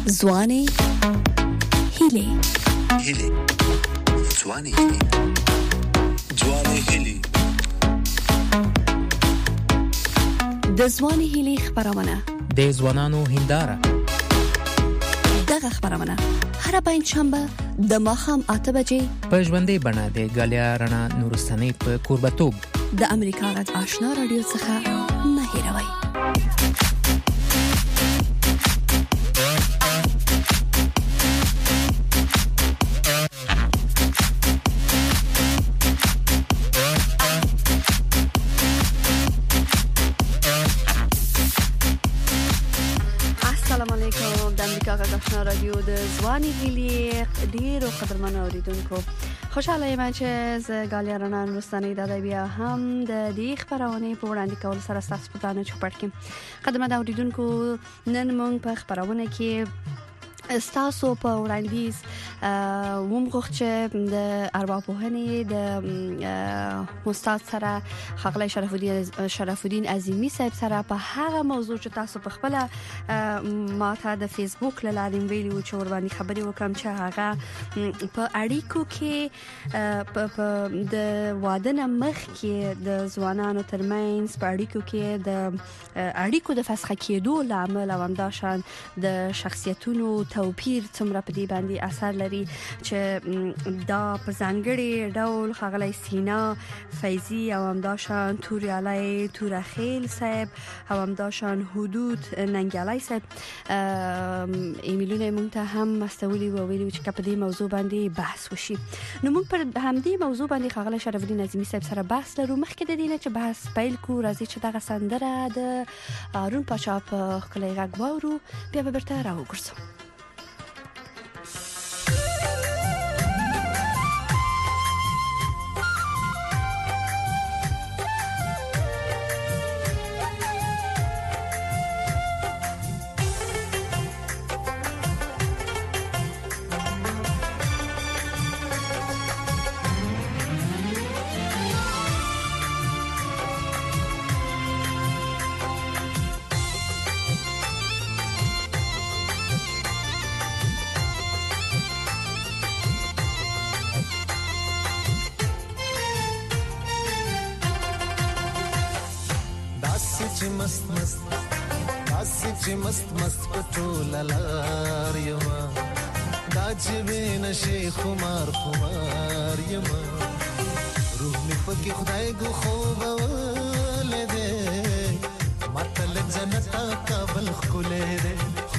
ځواني هیلې ځواني هیلې د ځواني هیلې خبرونه د ځوانانو هنداره. دغه خبرونه هر پنځشنبه د ماښام 8 بجې په ژوندۍ بڼه د غالیا رڼا نورستاني په کوربتوب د امریکا غږ آشنا رادیو څخه مه هېروئ. رادیو د ځواني هیلې ډیرو قدرمنو اوریدونکو، خوشاله یم چې ز غالیا رڼا نورستاني د بیا هم د دې خبرونه په وړاندې کول سره تاسو په پلان چوپړ کې قدرمنو اوریدونکو. نن موږ په خبرونه کې استاسو په وړاندیز ومغوښت چې د ارواپوهنې د استاد سره ښاغلی شرف الدین عظیمی صاحب سره په هغه موضوع چې تاسو په خپل ماته د فیسبوک له لارې ویلي و چې ور باندې خبرې وکم چې هغه په اړیکو کې په د واده نه مخکې د ځوانانو ترمنځ په اړیکو کې د اړیکو د فسخ کېدو لامل او همداشان د شخصیتونو توپیر څومره په دې باندې اثر لري چې دا په ځانګړي ډول ښاغلی سینا فیضی او همداشان توریالی تورخیل صاحب او همداشان حدود ننګیالی صاحب ایمیلونه مونږ ته هم مستولي و ویلي چې په دې موضوع باندې بحث وشي. نو موږ پر همدې موضوع باندې ښاغلی شرف الدین عظیمی صاحب سره بحث لرو. مخکې د دې نه چې بحث پیل کو راځي چې دغه سندره د هارون پاشا په ښکلی غږ واورو، بیا به بیرته راوګرځو. مست پټول لار یما دا چې وین شي خمار یما روح می پکې خدای ګو خوب ولده متل جنت کابل خله ده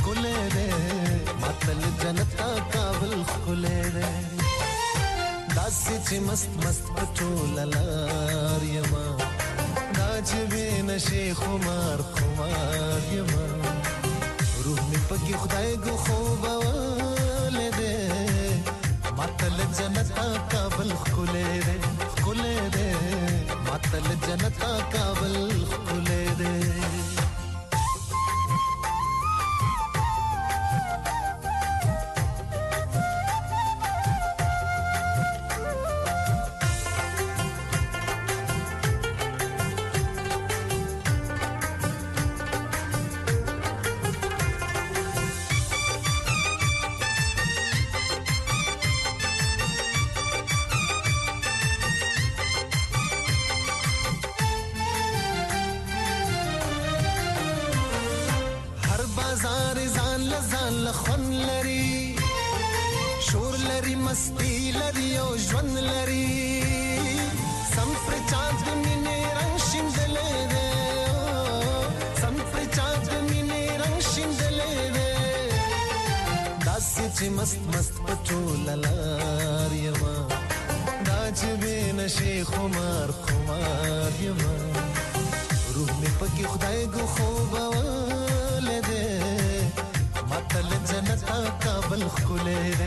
متل جنت کابل خله ده داسې چې مست پټول لار یما دا چې وین شي خمار یما روح می پکې خدای ګو خوب ولده متل جنت کابل خله ده متل جنت کابل خله ده. مستی لري او ژوند لري سم پر چاند مینه رنگ شیندلې ده سم پر چاند مینه رنگ شیندلې ده داسې چې مست پټول لار یما دا چې بنشي خمار یما روح می پکې خدای ګو خوب ولده متل جنت کابل خله ده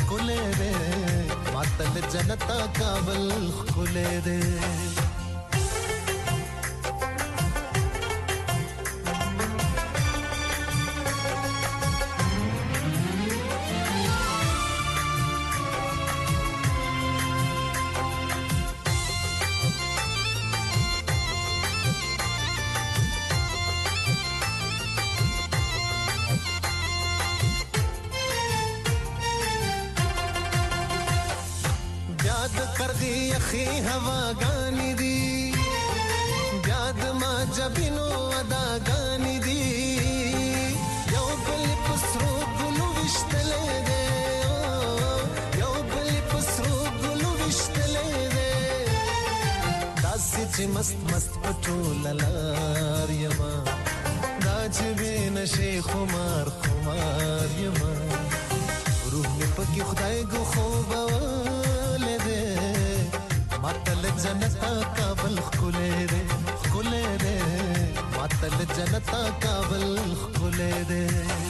متل جنت کابل خله ده. یخی هواګانی دي بیا د ما جبینو اداګانی دي یو بل پسرو ګلو وشتلې ده یو بل پسرو ګلو وشتلې ده داسې چې مست مست پټول لار یما دا چې بنشي خمار خمار یما روح می پکې خدای ګو خوب ولده ماتل جنتا کابل خولې ده خولې ده ماتل جنتا کابل خولې ده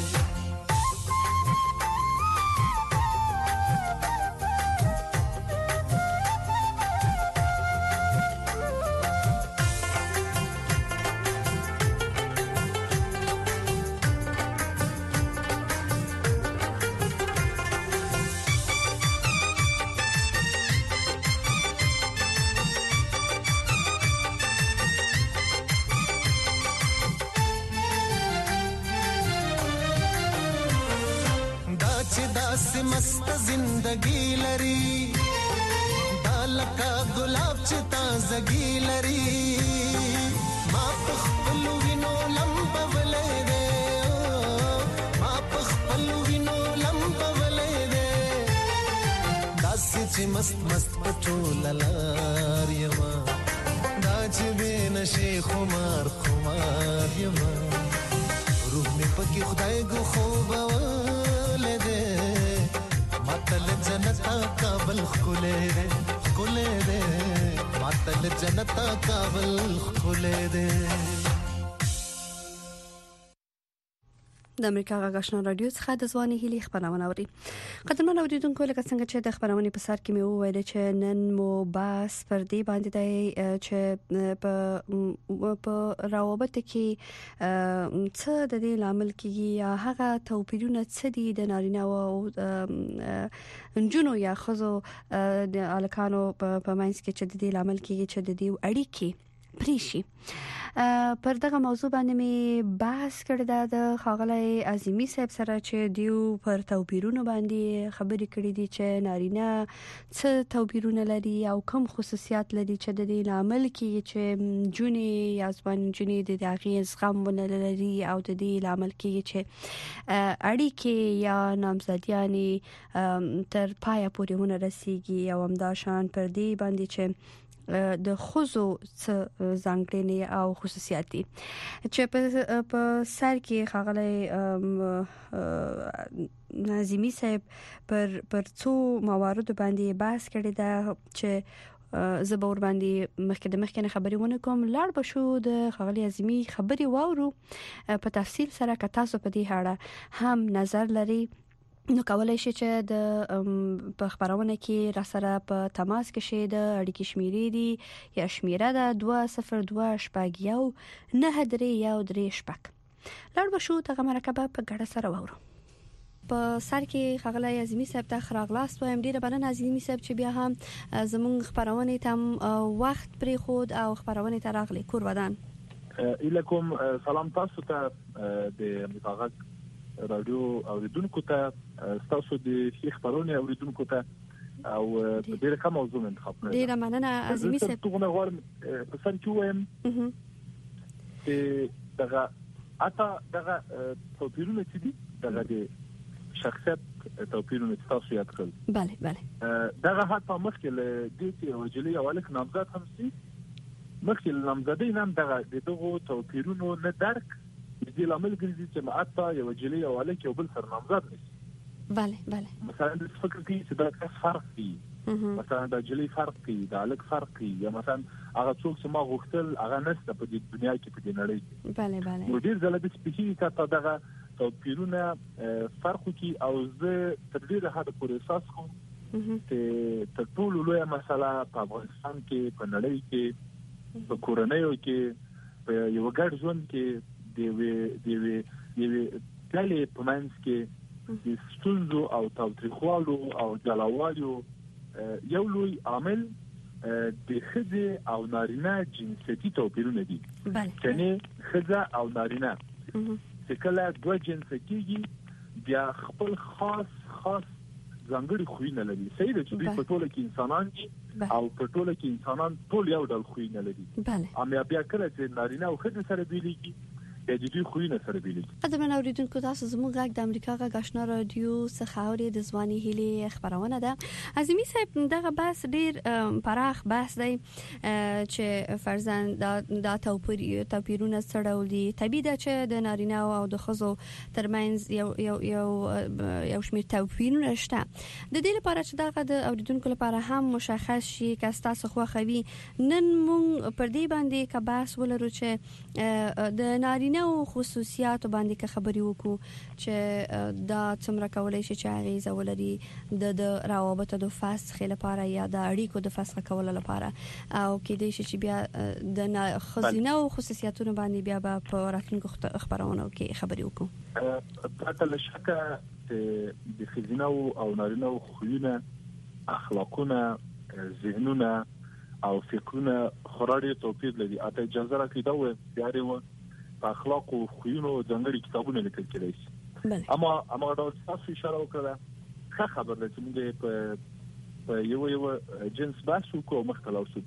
मस्त जिंदगी लरी दालका गुलाब च ताज़गी लरी मा पखपलु विनो लंबवले दे मा पखपलु विनो लंबवले दे दासी च मस्त मस्त पटोल लार यमा दाज बेनशे खुमार खुमार यमा रूह में पकी खुदाई गो خوبवले दे ماتل جنتا کابل خولې ده خولې ده ماتل جنتا کابل خولې ده د امریکا غاښنا رادیو څخه د ځواني هلي خبرونه اوري قدرمن اوریدونکو لکه څنګه چې د خبرونه په سر کې مې وویل چې نن مو باس پر دې باندې دی چې په روابط کې څه د دې لامل کېږي یا هغه توپیرونه څه دي د نارینه او انجونو یا خزو د الکانو په منځ کې چې د دې لامل کېږي چې د دې اړیکې پریشي پر دغه موضوع باندې می بحث کړی د خاغلی عظیمی صاحب سره چې دیو پر توپیرونو باندې خبرې کړې دي چې نارینه څه توپیرونه لري او کوم خصوصیات لري چې د دې لامل کې چې جونې یا ځوان جونې د دغه زغم ولري او د دې لامل کې چې اړیکې یا نامزدیانی تر پای پورې ونه رسیږي او همداشان پر دې باندې چې د خوځو ځانګړنې او خصوصیات دي چې په سر کې خاغلی ناظمی صاحب پر څو موارد باندې بحث کړی دا چې زبور باندې مخکې خبرې ونه کوم لاړ بشو د خاغلی ناظمی خبرې واورو په تفصیل سره که تاسو په دې اړه هم نظر لري نو کولای شي چې د په خبرونه کې را سره په تماس کې شي د اړیکې شمیرې دي یا شمیره ده 202 شپږ یو 93 شپږ لاړ بشو ته مرکبه په ګډه سره وورو په سر کې خغلی عظیمی صاحب ته خراغلاس وایم ډیره بلنه عظیمی صاحب چې بیا هم زموږ خبرونه تم وخت پرې خود او خبرونه ته راغلي کور ودان الیکم سلام تاسو ته د متاغت رادیو اوریدونکو ته تاسو د خبرونه اوریدونکو ته او ډیره کوم موضوع انتخاب کړل ډیره مننه عظیمی صاحب ته غواړم په سر کې وایم چې دغه توپیرونه چې دي دغه د شخصیت توپیرونه تاسو یاد کړل bale دغه حتی مخکې له دې چې وجلي اولک نامزد هم سي مخکې نامزدې نام دغه دغه توپیرونه نه درک دې لامل ګرځي چې ماته یو وجلي اولک یو بل سر نامزد نشي bale مثلا د فکر کې چې دا فرق دی مثلا د جلی فرق دی د الک فرق دی یا مثلا هغه څوک چې ما غوښتل هغه نشته په دې دنیا کې په دې نړۍ کې bale نو ډیر ځله د سپیشي کاته دغه توپیرونه فرق کی او زه تر ډیره حد پورې احساس کوم چې تر ټولو لویه مسله په افغانستان کې په نړۍ کې په کورنیو کې په یو ګډ ژوند کې د کله په منځ کې د ستونزو او تاوتریخوالو او جلاوالو یو لوی عامل د خځې او نارینه جنسیتي توپیرونه دي یعنی خځه او نارینه چې کله دوه جنس کېږي بیا خپل خاص ځانګړي خوینه لري. صحیح ده چې دوی په ټوله کې انسانان دي او په ټوله کې انسانان ټول یو ډول خوینه لري. بیا کله چې نارینه او ښځې سره بیلېږي د دې خوینه سره بیلېږي. قدرمن اوریدونکو، تاسو زموږ غږ د امریکا غږ آشنا رادیو څخه اورئ. د ځواني هیلې خبرونه ده. عظیمی صاحب، دغه بحث ډیر پراخ بحث دی چې فرضاً دا توپیرونه څه ډول دي. طبیعي ده چې د نارینه او د ښځو ترمنځ یو شمېر توپیرونه شته. د دې لپاره چې دغه د اوریدونکو لپاره هم مشخص شي که تاسو خوښوي، نن موږ پر دې باندې که بحث ولرو چې د نارینه او خصوصیات باندې که خبرې وکړو چې دا څومره کولای شي چې اغیزه ولري د روابط د فسخ لپاره یا د اړیکو د فسخ کولو لپاره، او کېدای شي چې بیا د خزینه او خصوصیاتونو باندې بیا په راتلونکو خبرونو کې خبرې وکړو. پرته له شکه د خزینه او نارینه او خویونه، اخلاقونه، ذهنونه او فکرونه خوري توپیر لري. اته اجازه راکړئ دا و بیارې و په اخلاق او خویونو ځانګړي کتابونه لیکل کېدای شي. اما دا تاسو اشاره وکړه، ښه خبر ده چې موږ په یو جنس بحث وکړو مختلف شو.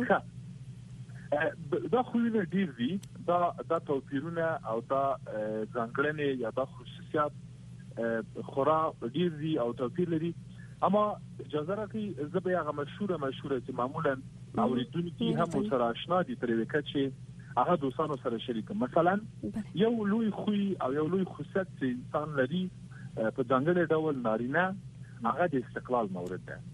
دا خویونه ډیر دي، دا توپیرونه او دا ځانګړنې یا دا خصوصیات خورا ډیر دي او توپیر لري. اما اجازه راکړئ زه به هغه مشهوره چې معمولا اوریدونکي هم سره آشنا دي ترې وکړي چې هغه دوستانو سره شریک. مثلا یو لوی خوی او یو لوی خصوصیت چې انسان لري په ځانګړي ډول نارینه، هغه د استقلال مورد ده.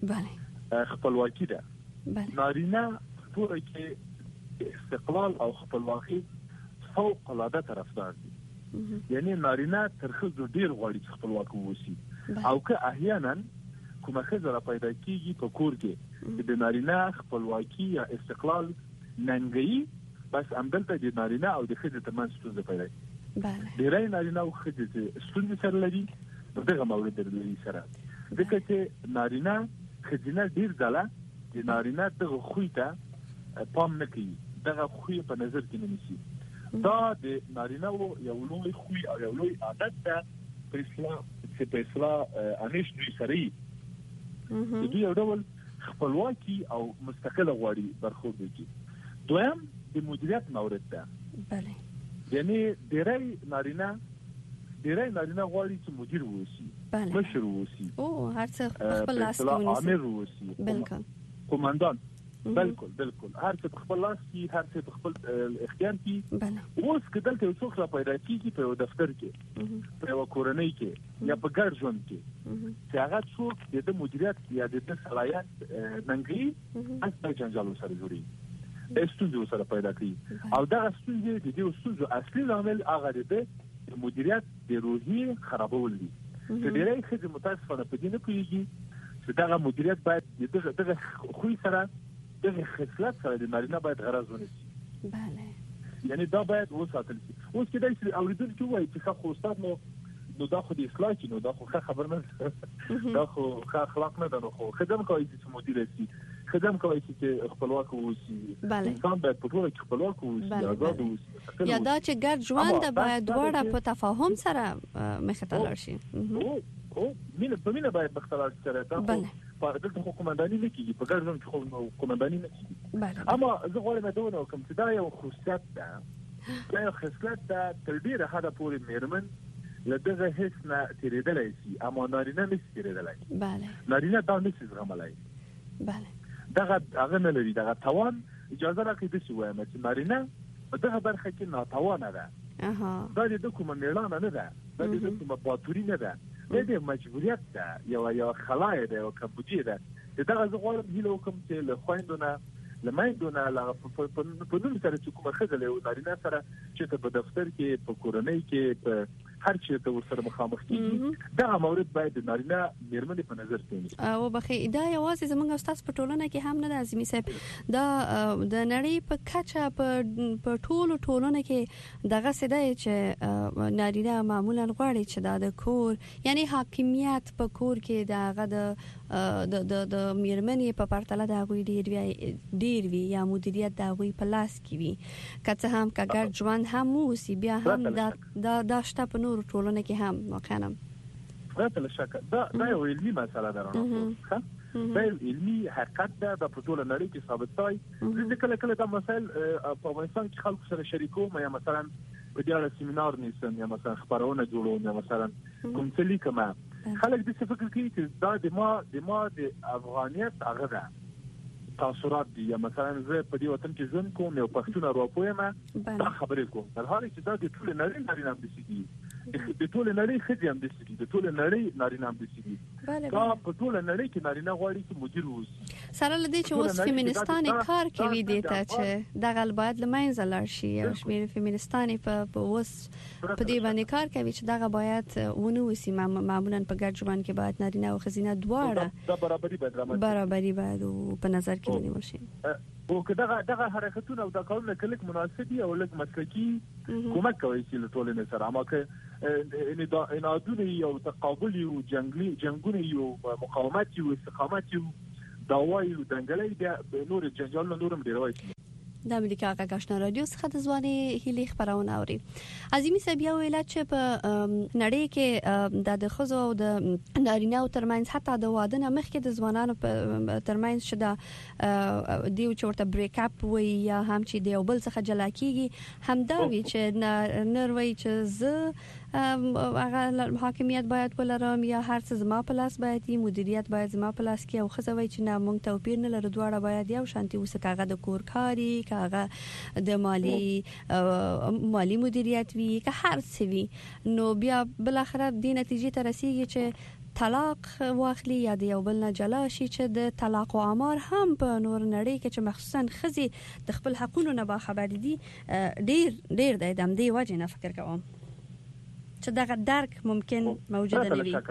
خپلواکي ده. نارینه ټول کې استقلال او خپلواکي فوق العاده طرفدار دي. یعنی نارینه تر ښځو ډیر غواړي چې خپلواک ووسی، او که احیانا کومه ښځه را پیدا کیږي په کور کې د نارینه خپلواکي یا استقلال ننګي، بس همدلته د نارینه او د ښځې ترمنځ ستونزه پیدا کیږي. ډېری نارینه او ښځې ستونزې سره لري په دغه مورد لري سره، ځکه چې نارینه ښځینه ډیر ځله د نارینه دغه خوی ته پام نه کوي، دغه خوی په نظر کې نه نیسي. دا د نارینه یو لوی خوی او یو لوی عادت ده په اصطلاح انیش دوی سره یي. دوی یو ډول خپلواکي او مستقله غواړي برخورد وکړي. دویم د مدیریت مورد ده. یعنی ډېری نارینه غواړي چې مدیر ووسی، مشر ووسی، هر څه خپل لاس کې ونیسي، امیر ووسی، قومندان. بالکل هر څه خپل لاس کې، هر څه خپل اختیار کې. اوس کله چې څوک را پیدا کیږي په یو دفتر کې، په یو کورنۍ کې یا په ګډ ژوند کې، چې هغه څوک د مدیریت یا د صلاحیت ننګي اصلي جنجال سره جوړي، ستونزې سره پیدا کوي. او دا ستونزې د دې ستونزو اصلي عامل هغه د مدیریت د روحي خرابول دي. چې ډېری ښځې متاسفانه په دې نه پوهېږي چې دغه مدیریت باید دغه خوی سره، دغه خصلت سره د نارینه باید غرض ونیسي. یعنی دا باید وساتل شي. اوس کېدای شي اوریدونکي ووایي چې ښه خو استاد نو دا خو د اصلاح کې، نو دا خو ښه خبر نه ده، دا خو ښه اخلاق نه ده، نو خو ښځه هم کولی شي چې مدیر شي، ښځه هم کولی شي چې خپلواک واوسي. انسان باید په ټوله کې خپلواک واوسي، آزاد واوسي. یا دا چې ګډ ژوند باید دواړه په تفاهم سره مخې ته لاړ شي. په مینه باید مخې ته لاړ شي. دلته خو قومنداني نه کېږي، په ګډ ژوند کې خو قومنداني نه کېږي. اما زه غواړم دا وکړم چې دا یو خصوصیت ده، دا یو خصلت ده تر ډېره حده پورې مېرمن له دغه هیڅ نه تېرېدلی شي، اما نارینه نشي تېرېدلی. نارینه دا نشي زغملی، دغه هغه نه لري، دغه توان. اجازه راکړئ داسې ووایم چې نارینه په دغه برخه کې ناتوانه ده. دا د ده کومه مېړانه نه ده، دا د ده کومه باتوري نه ده، دا د مجبوریت ده، یوه خلا یې ده، یوه کمبودي ده. دغه زه غواړم هیله وکړم چې له خویندو نه، له میندو نه، په نوم سره چې کومه ښځه له یو نارینه سره چېرته په دفتر کې، په کورنۍ کې، په هر چېرته ورسره مخامخ کېږي، دغه مورد باید د نارینه مېرمنې په نظر کې ونیسي. وبخښئ، دا یوازې زموږ او ستاسو په ټولنه کې هم نه ده عظیمي صاحب، دا د نړۍ په کچه په ټولو ټولنه کې دغسې دی چې نارینه معمولا غواړي چې دا د کور، یعنی حاکمیت په کور کې د هغه د مېرمنې په پرتله د هغوی ډېر وي، یا مدیریت د هغوی په لاس کې وي. که څه هم که ګډ ژوند هم واوسي، بیا هم دا شته په نورو ټولنه کې هم واقعا. پرته له شک دا یو علمي مسله ده ښه دا علمي حقیقت ده د ټول نړۍ کې ثابت دی چې کله دا مسائل په افغانستان کې خلکو سره شریکوم یا مثلا په دې اړه سیمینار نیسم یا مثلا خبرونه جوړوم یا مثلا کوم څه لیکم خلک د څه فکر کوي چې دا د ما د افغانیت هغه ده تاثیرات دي یا مثلا زه په دې وطن کې ژوند کوم یو پښتون ارواپویم دا خبرې کوم تر هغه چې دا د ټول نړۍ نارینه هم دي د ټول نړۍ خځې هم دي د ټول نړۍ نارینه هم دي دا په ټول نړۍ کې نارینه غواړي چې مدیر ووسي سره لدې چې اوس فیمینستان کار کوي دي ته چې دغه باید لمنځه لاړ شي او شمیر فیمینستان په اوس په دې باندې کار کوي چې دغه باید ونوسي معمولا په ګډ ژوند کې باید نارینه او ښځینه دواړه برابري باید په نظر کې ونیول شي او که دغه حرکتونه او د کارونه کلک مناسبي او لږ مسلکي کومک کوي چې له ټولنې سره اما که انادونه یو تقابل یو جنگونه یو مقاومت یو استقامت یو داوای او دنګلې د نور جنجال نورم ډیروي د امریکا غاښنا رادیو څخه د ځواني هلي خبرونه اوري عظیمی سبیا ویل چې په نړۍ کې د خزو او د نارینه او ترمنځ حتی د واده نه مخکې د ځوانانو ترمنځ شته دیو چورته بریک اپ وي یا هم چې د یو بل څخه جلا کیږي همدا وی چې نروي چې ز هغه حاکمیت باید ولرم یا هر څه زما په لاس باید مدیریت باید زما په لاس کې او خزوي چې نه مونږ توپیر نه لري دواړه باید یو شانتي وسکاغه د کورکاري کاغه د مالی مدیریت وی که هر څه وی نو بیا بل اخر د نتیجې ته رسیږي چې طلاق واخلي یا د یو بل نه جلا شي چې د طلاق او امر هم په نور نړۍ کې چې مخصوصا خزي د خپل حقونو نه با خبر دي ډیر د دم دی وجه نه فکر کوم چې دغه درک ممکن موجود نه وي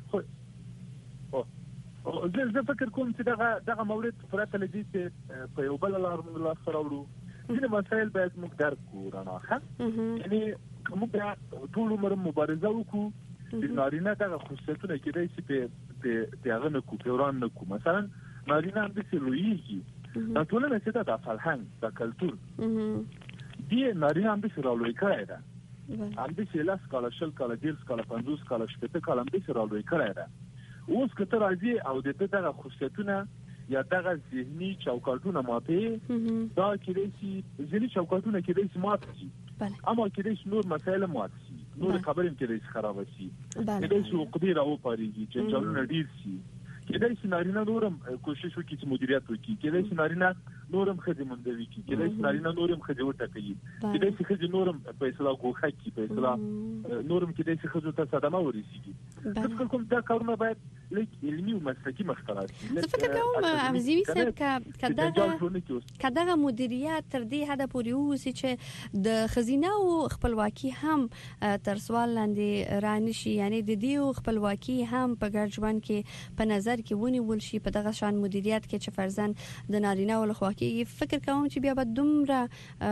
زه فکر کوم چې دغه مورد پرته لدی چې په یو بل لار سره ورو دغه مسائل باید موږ درک کړو راخه یعنی کومه ټول عمر مبارزه وکړو د نارینه دغه خصوصیتونه کېدای شي په هغه نه کو پیران نه کو مثلا نارینه هم د سلویږي دا ټول نه چې د فرهنګ د کلچر دی نارینه هم د سرالوي کړی ده هم د سیلاس کاله شل کاله دیرس کاله 50 کاله شپته کاله هم د سرالوي کړی ده اوس که ته راځي او د دغه خصوصیتونه یا دغه ذهني چوکاټونه ماته دا کېدای شي ذهني چوکاټونه کېدای شي ماته شي اما کېدای شي نور مسایل ماته شي نور خبرې کېدای شي خراب شي کېدای شي عقدې راو پاريږي چې جوړونه ډیر شي کېدای شي نارینه نورم کوشش وکړي چې مدیریت وکړي کېدای شي نارینه نورم خدي مندوي کړي کېدای شي نارینه نورم خدي وټکړي کېدای شي خدي نورم په اصطلاح غوخه کړي په اصطلاح نورم کېدای شي خدي ته صدمه ورسیږي فکر کوم دا کارونه باید لیک علمي او مسلکي مخکرات زه فکر کوم امزیوي صاحب کداغه مدیریت تر دې حد پورې وسی چې د خزینه او خپلواکي هم تر سوال لاندې رانشي یعنی د دې خپلواکي هم په ګډ ژوند کې په نظر کې ونیول شي په دغه شان مدیریت کې چې فرزن د نارینه او خواکی فکر کوم چې بیا به دومره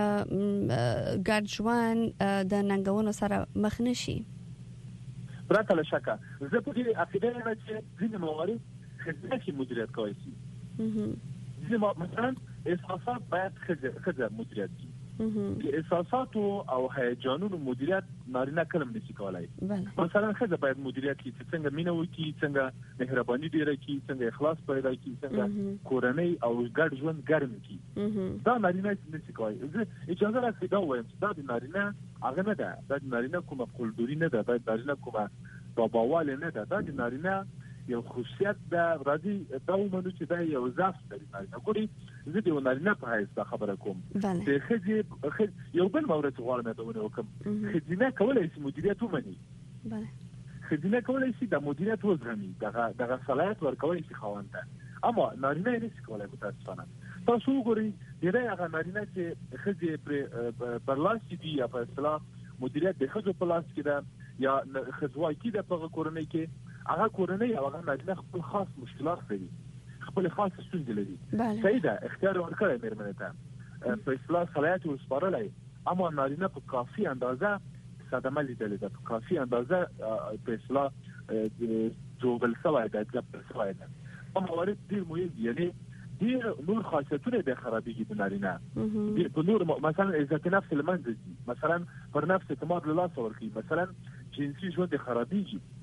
ګډ ژوند د ننګونو سره مخ نشي پرته له شکه زه په دې عقیده لرم چې ځینې موارد خدمتي مدیریت کوي ځینې مثلا احساسات باید خدمت مدیریت کوي د احساساتو او هیجانونو مدیریت نارینه کلم نشي کولای مثلا خزه باید مدیریت کوي چې څنګه مینه وکړي څنګه مهرباني ډیره کړي څنګه اخلاص پیدا کړي څنګه کورنۍ او ګډ ژوند ګرم کړي دا نارینه نشي کولای زه اجازه راکړئ دا وایم چې دا د نارینه هغه نه ده دا د نارینه کومه قلدوري نه ده دا د نارینه کومه باباواله نه ده دا د نارینه یو خصوصیت دا راځي دا ومنو چې دا یو ضعف دی نارینه ګوري زه د نارینه په حیث خبره کوم د خځې یو بل مورد غواړم ته وکم خځینه کولای شي مدیریت ومني خځینه کولای شي د مدیریت وزغمي دغه صلاحیت ورکوي شي خوانته اما نارینه نشي کولای متاسفانه تاسو وګورئ ډېر هغه نارینه چې خځې پر لاس دي یا په اصطلاح مدیریت د خځو په لاس کې ده یا خځوایي ده په کورنۍ کې هغه کورنۍ او هغه نارینه خپل خاص مشکلات لري خپل خاص ستونزې لري سیده اختیار ورکړی مېرمنې ته په اصطلاح صلاحیت ورسپارلی اما نارینه په کافي اندازه صدمه لیدلې ده په کافي اندازه په اصطلاح جوړل شوی ده ګپل شوی ده اما موارد ډېر مهم دي یعنی ډېر نور خاصیتونه د خرابېږي د نارینه په نور مثلا عزت نفس له منځه ځي مثلا پر نفس اعتماد له لاسه ورکوي مثلا جنسي ژوند خرابېږي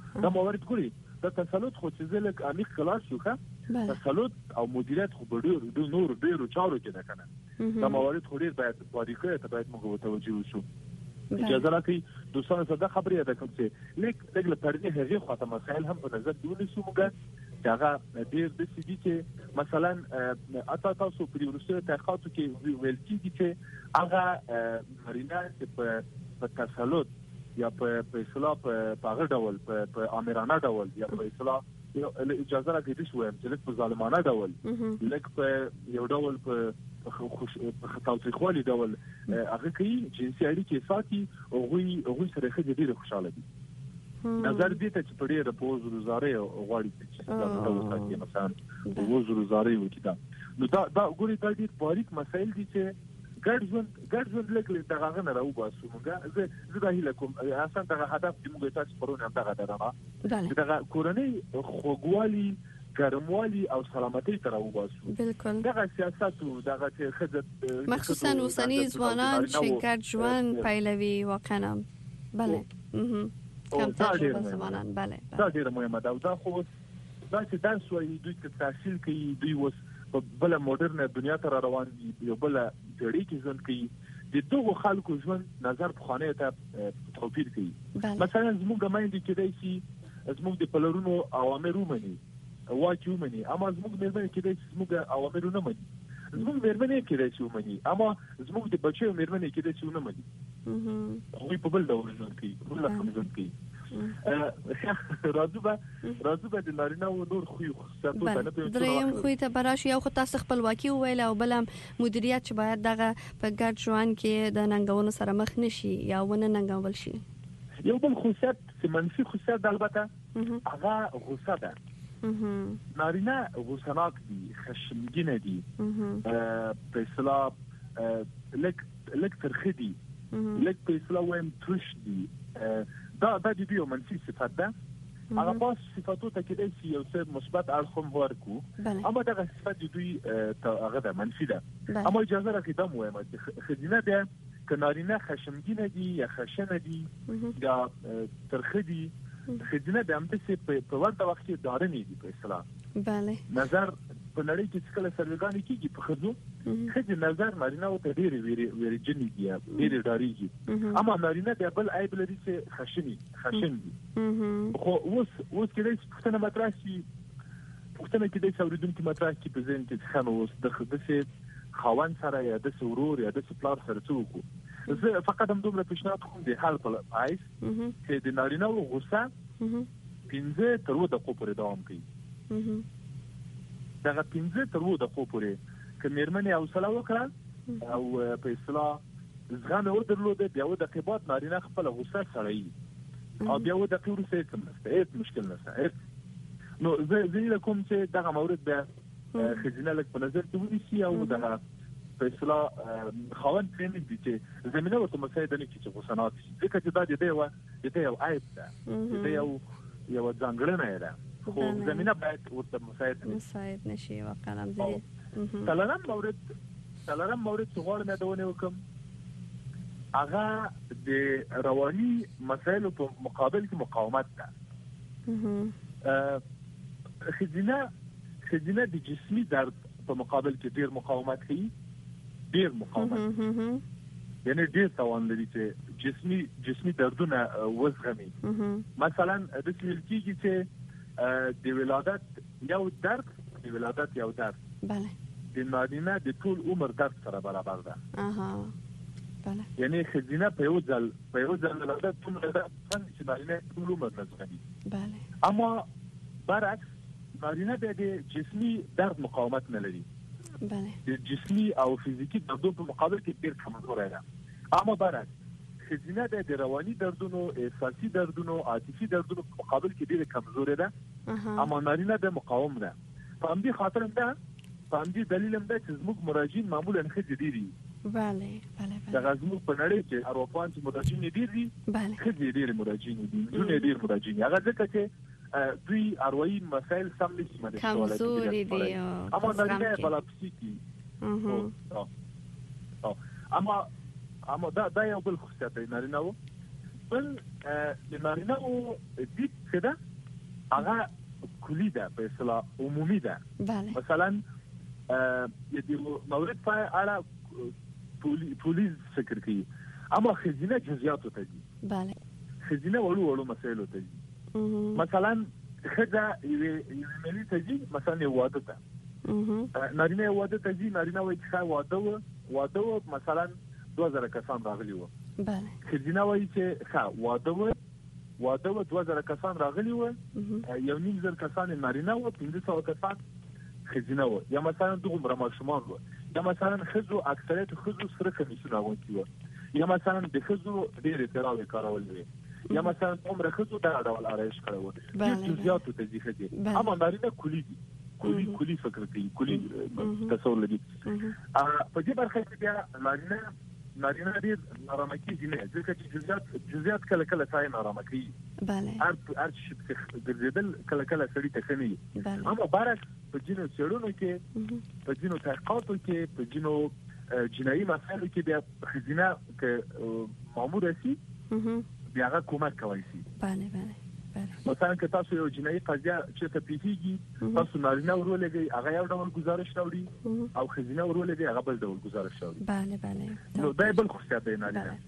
دا موارد ګوري دا تسلط خو چې زلک عمیق کلاس شو ښه تسلط او مدیریت خو ډېر نور ډېر چارو کې ده کنه دا موارد خو ډېر باید باریکه ته باید موږ متوجه وشو اجازه راکړئ دوستانو ته دا خبرې ده کوم چې لیک دغه پردې هغه خاطر مسائل هم په نظر کې ونیسو موږ چې هغه ډېر د سې دي چې مثلا اته تاسو په ورسره تحقیقاتو کې ویل کېږي چې هغه مرینه چې په تسلط یا په اصطلاح په هغه ډول په امرانه ډول یا په اصطلاح اجازه راکړئ چې وایم چې په ظالمانه ډول لکه په یو ډول په تاوتریخوالي ډول هغه کوي جنسي اړیکې ساتي او هغوی سره ښځې ډېرې خوشحاله دي نظر دې ته چې په ډېره په وزروزارۍ غواړي چې دا وساتي مثلا په وزروزارۍ وکړي نو دا ګوري دا ډېر باریک مسایل دي چې ګډ ژوند لکه دغه نه راوباسو موږ زه دا هیله کوم اصلا دغه هدف چې موږ تاسو پرونه هم دغه درنه دغه کورنۍ خوږوالي ګرموالي او سلامتي تر اوباسو بالکل دغه سیاست او دغه خدمت مخصوصا اوسنی ځوانان چې ګډ ژوند پیلوي واقعا بله کم تجربه ځوانان بله دا ډیره مهمه ده دا خو دا چې تاسو دوی ته تحصیل کوي دوی وس په بل موډرن دنیا ته روان دي یو بل ډېری کې ځن کوي د دوه خلکو ژوند نظر په خانه ته توپیر کوي مثلا زموږ مایندې کې دی چې زموږ د پلرونو اوامر ومني واکي ومني اما زموږ مېرمنې کې دی چې زموږ اوامر نه مني زموږ مېرمنې کې دی چې ومني اما زموږ د بچو مېرمنې کې دی چې نه مني هغوی په بل ډول ژوند کوي بل رقم ژوند کوي راځو به د نارینه او نور خوې خصوصیاتو ته نه پېژنو دریم خوې ته براشي او خو تاسو خپلواکي وویل او بل مدیریت چې باید دغه په ګډ ژوند کې د ننګونو سره مخ نشي یا ونه ننګول شي یو بل خصوصیت چې منفي خصوصیت البته هغه غوسه ده نارینه غوسناک دي خشمگین دي په اصطلاح لک ترخی دي لک په اصطلاح وایم ترش دي دا د دې یو منفي صفت ده هغه پاس صفاتو ته کې دی یو څه مثبت اړخ هم ورکو اما دا صفت دوی هغه ده منفي ده اما اجازه راکړئ دا مهمه ده خدینه ده ک نارینه خشمگین دي یا خشنه دي یا ترخی دي خدینه د امتسه په ورته وخت کې دارنې دي په اصطلاح bale نظر په نړۍ کې څه کله سرګانی کیږي په خدو خدي نظر نارینه او ته ډېری ویری جنې دي ډېری داریږي اما نارینه د بل عیب لري چې خشن دي خو اوس کې د پښتنه مطرح شي پښتنه کې د اوریدونکو مطرح کې په ځین کې خنو اوس د خدسه خوان سره یا د سورور یا د سپلار سره څوک زه فقط هم دومره پیشنهاد کوم د حل په پایس چې د نارینه او غوسه 15 تر 20 دقیقې پورې دوام کوي دا 15 تر 20 دقیقې پورې چې مېرمنې حوصله وکړه او په اصطلاح زغم ودرلوده بیا و دقیقې بعد نارینه خپل غوسه سړی او بیا و دقیقې وروسته کوم هیڅ مشکل نشته نو زه کوم چې دا مورد به خزینه لک په نظر کې ونیسي او دا په اصطلاح خوان پرېنې دي چې زمينه ورته مساعده نه کیږي غوسنات ځکه چې دا د یو عیب ده د یو ځانګړنه ده خو زمينه باید ورته مساعد نشي واقعا دې څلورم مورد چې غواړم دا ونه وکم هغه د رواني مسایلو په مقابل کې مقاومت ده خزینه د جسمي درد په مقابل کې ډیر مقاومت کوي یعنی ډیر توان لري چې جسمي دردونه وزغمي مثلا د کیږي چې د ولادت یو درد bale د نارینه د ټول عمر درد سره برابر ده bale یعنی خزینه په یو ځل ولادت ټول درد چې نارینه ټول عمر زغمي bale اما برعکس نارینه د جسمي درد مقاومت نه لري bale د جسمي او فزیکی دردونو په مقابل کې ډیر کمزور ده اما برعکس خزینه د رواني دردونو احساسي دردونو عاطفي دردونو په مقابل کې ډیر کمزور ده اما نارینه د مقاوم ده په همدې خاطر هم ده په همدې دلیل هم ده چې زموږ مراجعین معمولا خځې دي bale دا زموږ په نړۍ کې اروپان چې مراجعین دي خځې ډیر مراجعین دي ډیر مراجعین هغه ځکه چې دوی اروایي مسائل سم نشي مده کمزوري دي اما نارینه بلا پسیکی اما دا یو بل خصوصیت دی نارینه بل د نارینه او د څه ده هغه کلی ده به اصطلاح عمومی ده. مثلا یه مورد پای اعلی پولیس فکر کی اما خزینه جزئیات ته دي. بله خزینه وړو مسایل ته دي. مثلا خزه یو ملي ته دي، مثلا واده ته نارینه واده ته دي، نارینه وایي چې واده و مثلا 2000 کسان راغلي وو. بله خزینه وایي چې واده و 2000 کسان راغلي وو، 1.5 کسان نارینه و، 1500 کسان خزینه و. یا مثلا دومره ماشومان و، یا مثلا خزو اکثریت خزو سره کمیسیون اغونتی و، یا مثلا د خزو ډېر اعتراض کارول وي، یا مثلا دومره خزو دا ډول آرایش کړو. د جزئیات ته ځي خدي اما نارینه کلی دي، کلی فکر کوي، کلی تصور لري. په دې برخه کې بیا نارینه ډېر نارامه کېږي نه، ځکه چې جزئیات کله کله ځای نارامه کوي. بله هر شي ګرځېدل کله کله سړی ته ښه نه وي. اما برعکس په ځینو څېړنو کې، په ځینو تحقیقاتو کې، په ځینو جنایي مسایلو کې بیا خزینه که مامور شي بیا هغه کومک کولی شي. بله بله مثلا که تاسو یو جنایي قضیه چېرته پیښیږي، تاسو نارینه ورولېږئ هغه یو ډول گزارش راوړي او ښځینه ورولېږئ هغه بل ډول گزارش راوړي. بله بله نو دا بل خصوصیت دی نارینه.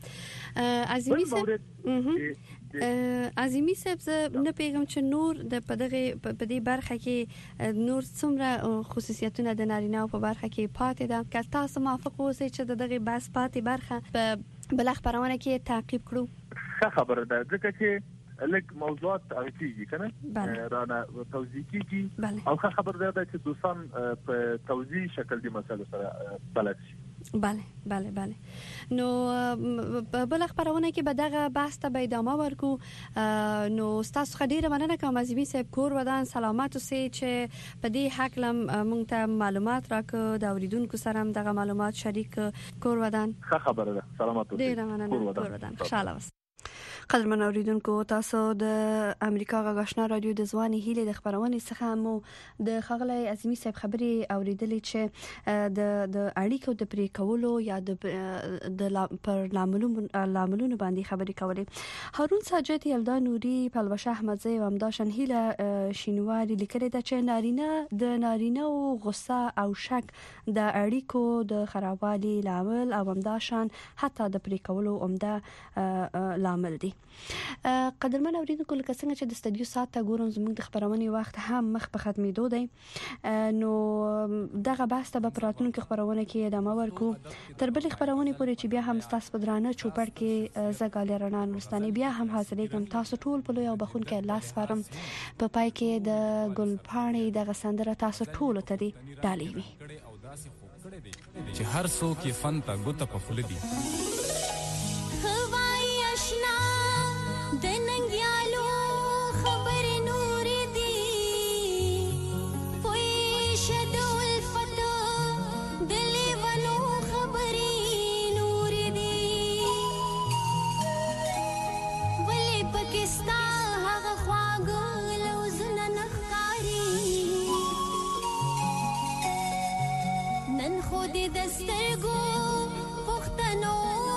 عظیمی صاحب زه نه پیغام چې نور د په دې برخه کې نور څومره خصوصیتونه د نارینه په برخه کې پاتې ده، که تاسو موافق اوسئ چې دغه بحث پاتې برخه په بل خبرونه کې تعقیب کړو. ښه خبره ده، ځکه چې لکه موضوعات اړتیږي کنه رانه توضیح کیږي او ښه خبره ده چې دوستان په توضیح شکل دي مسله سره بلد شي. بله بله بله. نو بل خبرونه کې به دغه بحث ته به ادامه ورکو. نو تاسو خډيره مننه کوم عظیمی صاحب، کور ودان سلامات اوسئ چې په دې حق لم مونږ ته معلومات راکړه، د اوریدونکو سره هم دغه معلومات شریک. کور ودان ښه خبره ده، سلامات اوسئ. ډیره مننه. کور ودان خوشاله اوسئ. قدرمن اوریدونکو، تاسو د امریکا غږ آشنا رادیو د ځواني هیله د خبرونې څخه مو د خغلی عظیمی صاحب خبرې اوریدلې چې د اړیکو د پرې کولو یا د پر لاملونو باندې خبرې کولې. هارون ساجد، یلدا نوري، پلوشه احمدزی او همداشان هیله شینواری لیکلي ده چې نارینه او غصه او شک د اړیکو د خرابوالي لامل او همداشان حتی د پرې کولو عمده لامل دي. قدرمن اوریدونکو، لکه څنګه چې د استودیو ساعت ته ګورم زموږ د خبرونې وخت هم مخ په ختمېدو دی. نو دغه بحث ته په راتلونکو خبرونه کې ادامه ورکو. تر بلې خبرونې پورې چې بیا هم ستاسو په درانه چوپړ کې زګالې رڼا نورستاني بیا هم حاضرېږم. تاسو ټول په لوی او بخونکي الله سپارم. په پای کې د ګلپاڼې دغه سندره تاسو ټول ته دی ډالۍ وي چې هر څوک یې فن ته ګوته په خوله دي. دننګیالو خبر نور دی پویشه د الفت دلی ونو خبرې نور دی ولی پاکستان هغه خواږه لوزونه نخکاری نن خو دې د سترګو پښتنو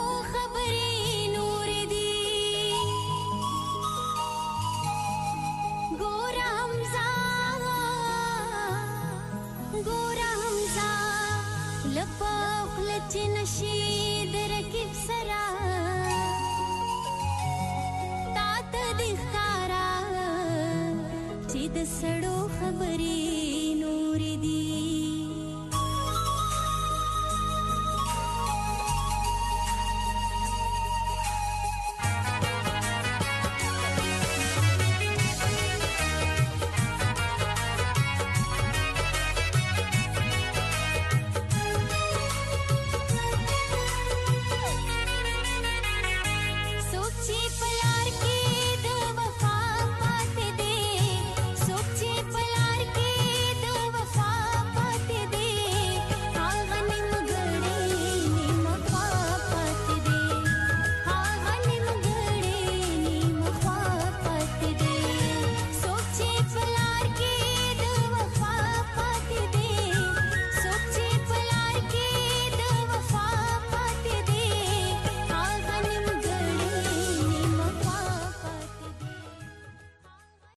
چې نشي درکب سرا تا ته د ښکارا چې د سړو خبرې نور دي.